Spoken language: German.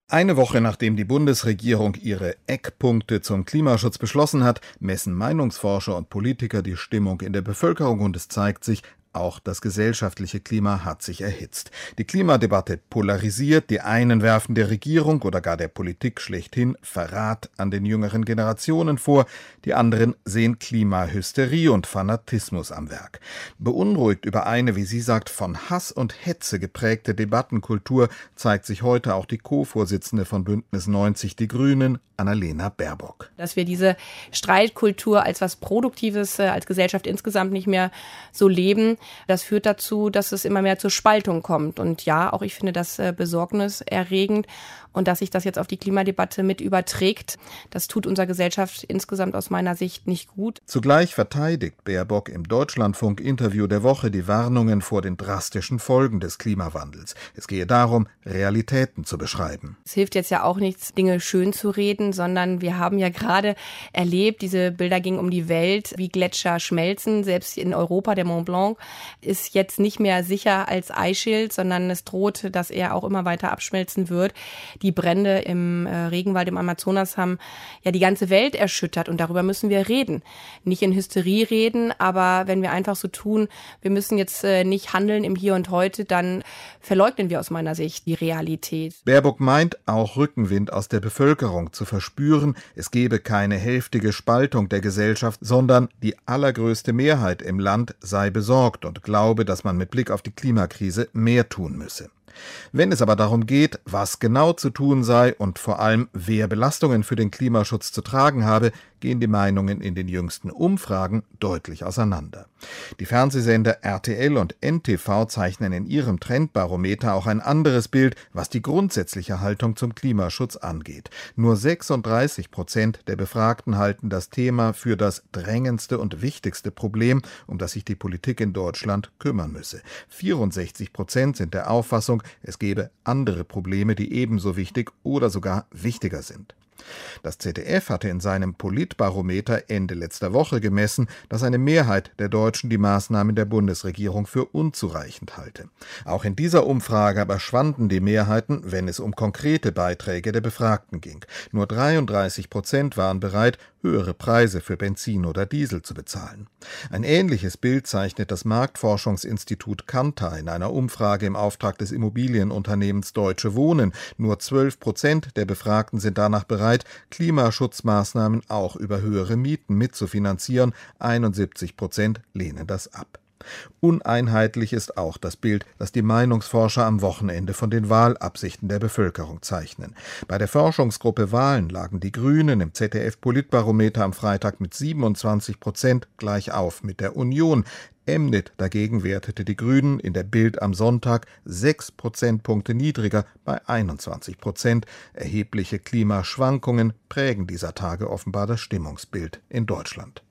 Eine Woche nachdem die Bundesregierung ihre Eckpunkte zum Klimaschutz beschlossen hat, messen Meinungsforscher und Politiker die Stimmung in der Bevölkerung und es zeigt sich, auch das gesellschaftliche Klima hat sich erhitzt. Die Klimadebatte polarisiert, die einen werfen der Regierung oder gar der Politik schlechthin Verrat an den jüngeren Generationen vor, die anderen sehen Klimahysterie und Fanatismus am Werk. Beunruhigt über eine, wie sie sagt, von Hass und Hetze geprägte Debattenkultur zeigt sich heute auch die Co-Vorsitzende von Bündnis 90 Die Grünen, Annalena Baerbock. Dass wir diese Streitkultur als was Produktives als Gesellschaft insgesamt nicht mehr so leben, das führt dazu, dass es immer mehr zur Spaltung kommt. Und ja, auch ich finde das besorgniserregend. Und dass sich das jetzt auf die Klimadebatte mit überträgt, das tut unserer Gesellschaft insgesamt aus meiner Sicht nicht gut. Zugleich verteidigt Baerbock im Deutschlandfunk-Interview der Woche die Warnungen vor den drastischen Folgen des Klimawandels. Es gehe darum, Realitäten zu beschreiben. Es hilft jetzt ja auch nichts, Dinge schön zu reden, sondern wir haben ja gerade erlebt, diese Bilder gingen um die Welt, wie Gletscher schmelzen. Selbst in Europa, der Mont Blanc, ist jetzt nicht mehr sicher als Eisschild, sondern es droht, dass er auch immer weiter abschmelzen wird. Die Brände im Regenwald im Amazonas haben ja die ganze Welt erschüttert und darüber müssen wir reden. Nicht in Hysterie reden, aber wenn wir einfach so tun, wir müssen jetzt nicht handeln im Hier und Heute, dann verleugnen wir aus meiner Sicht die Realität. Baerbock meint, auch Rückenwind aus der Bevölkerung zu verspüren. Es gebe keine hälftige Spaltung der Gesellschaft, sondern die allergrößte Mehrheit im Land sei besorgt und glaube, dass man mit Blick auf die Klimakrise mehr tun müsse. Wenn es aber darum geht, was genau zu tun sei und vor allem, wer Belastungen für den Klimaschutz zu tragen habe, gehen die Meinungen in den jüngsten Umfragen deutlich auseinander. Die Fernsehsender RTL und NTV zeichnen in ihrem Trendbarometer auch ein anderes Bild, was die grundsätzliche Haltung zum Klimaschutz angeht. Nur 36% der Befragten halten das Thema für das drängendste und wichtigste Problem, um das sich die Politik in Deutschland kümmern müsse. 64% sind der Auffassung, es gebe andere Probleme, die ebenso wichtig oder sogar wichtiger sind. Das ZDF hatte in seinem Politbarometer Ende letzter Woche gemessen, dass eine Mehrheit der Deutschen die Maßnahmen der Bundesregierung für unzureichend halte. Auch in dieser Umfrage aber schwanden die Mehrheiten, wenn es um konkrete Beiträge der Befragten ging. Nur 33% waren bereit, höhere Preise für Benzin oder Diesel zu bezahlen. Ein ähnliches Bild zeichnet das Marktforschungsinstitut Kantar in einer Umfrage im Auftrag des Immobilienunternehmens Deutsche Wohnen. Nur 12% der Befragten sind danach bereit, Klimaschutzmaßnahmen auch über höhere Mieten mitzufinanzieren. 71% lehnen das ab. Uneinheitlich ist auch das Bild, das die Meinungsforscher am Wochenende von den Wahlabsichten der Bevölkerung zeichnen. Bei der Forschungsgruppe Wahlen lagen die Grünen im ZDF-Politbarometer am Freitag mit 27% gleich auf mit der Union. Emnet dagegen wertete die Grünen in der Bild am Sonntag 6 Prozentpunkte niedriger bei 21%. Erhebliche Klimaschwankungen prägen dieser Tage offenbar das Stimmungsbild in Deutschland.